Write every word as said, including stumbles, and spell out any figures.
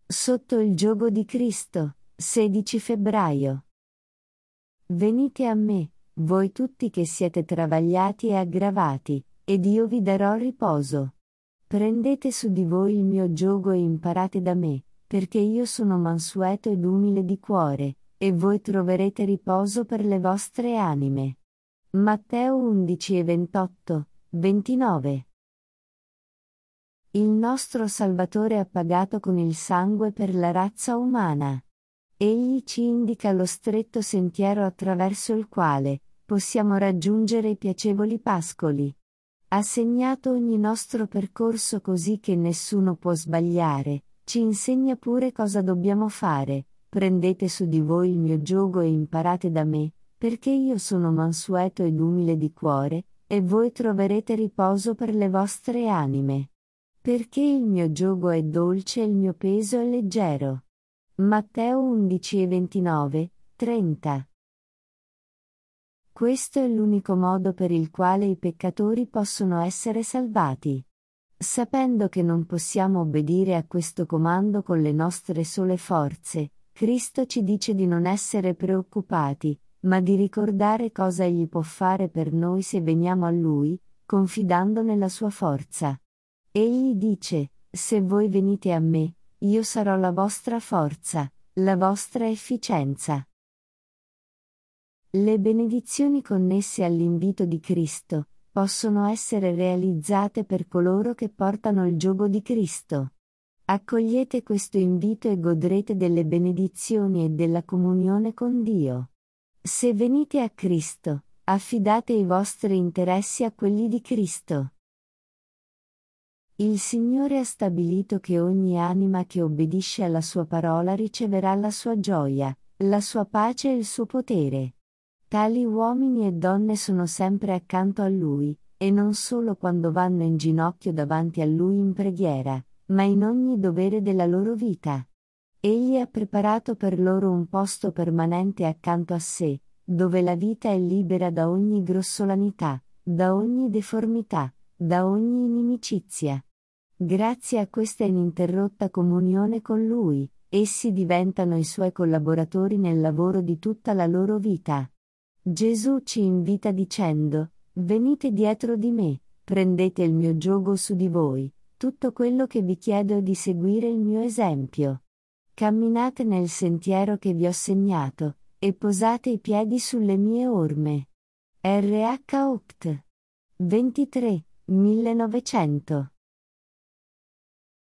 Sotto il giogo di Cristo, sedici febbraio. Venite a me, voi tutti che siete travagliati e aggravati, ed io vi darò riposo. Prendete su di voi il mio giogo e imparate da me, perché io sono mansueto ed umile di cuore, e voi troverete riposo per le vostre anime. Matteo undici e ventotto, ventinove. Il nostro Salvatore ha pagato con il sangue per la razza umana. Egli ci indica lo stretto sentiero attraverso il quale possiamo raggiungere i piacevoli pascoli. Ha segnato ogni nostro percorso così che nessuno può sbagliare, ci insegna pure cosa dobbiamo fare. Prendete su di voi il mio giogo e imparate da me, perché io sono mansueto ed umile di cuore, e voi troverete riposo per le vostre anime. Perché il mio giogo è dolce e il mio peso è leggero. Matteo undici e ventinove, trenta. Questo è l'unico modo per il quale i peccatori possono essere salvati. Sapendo che non possiamo obbedire a questo comando con le nostre sole forze, Cristo ci dice di non essere preoccupati, ma di ricordare cosa Egli può fare per noi se veniamo a Lui, confidando nella sua forza. Egli dice: se voi venite a me, io sarò la vostra forza, la vostra efficienza. Le benedizioni connesse all'invito di Cristo possono essere realizzate per coloro che portano il giogo di Cristo. Accogliete questo invito e godrete delle benedizioni e della comunione con Dio. Se venite a Cristo, affidate i vostri interessi a quelli di Cristo. Il Signore ha stabilito che ogni anima che obbedisce alla sua parola riceverà la sua gioia, la sua pace e il suo potere. Tali uomini e donne sono sempre accanto a Lui, e non solo quando vanno in ginocchio davanti a Lui in preghiera, ma in ogni dovere della loro vita. Egli ha preparato per loro un posto permanente accanto a sé, dove la vita è libera da ogni grossolanità, da ogni deformità, da ogni inimicizia. Grazie a questa ininterrotta comunione con Lui, essi diventano i Suoi collaboratori nel lavoro di tutta la loro vita. Gesù ci invita dicendo: venite dietro di me, prendete il mio giogo su di voi, tutto quello che vi chiedo è di seguire il mio esempio. Camminate nel sentiero che vi ho segnato, e posate i piedi sulle mie orme. R H Oct. ventitré, millenovecento